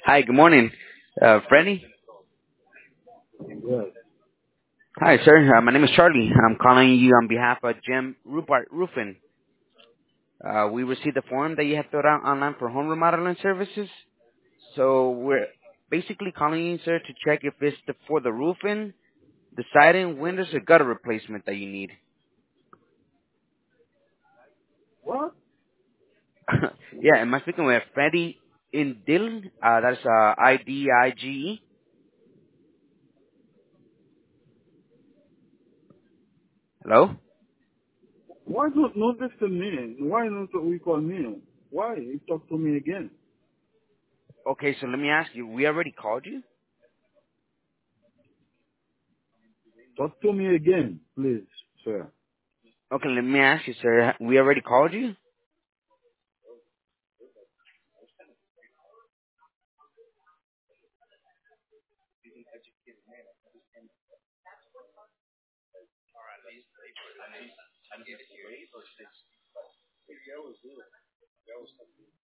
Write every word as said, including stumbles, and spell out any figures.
Hi, good morning. Uh, Freddie? Yes. Hi, sir. Uh, my name is Charlie. I'm calling you on behalf of Jim Rupert Roofing. Uh, we received a form that you have filled out online for home remodeling services. So we're basically calling you, sir, to check if it's the, for the roofing, the siding, windows, or gutter replacement that you need. What? Yeah, am I speaking with Freddie Indil? Uh, that's uh, I D I G E. Hello? Why don't not this to me? Why not we call me? Why? You talk to me again. Okay, so let me ask you. We already called you? Talk to me again, please, sir. Okay, let me ask you, sir. We already called you?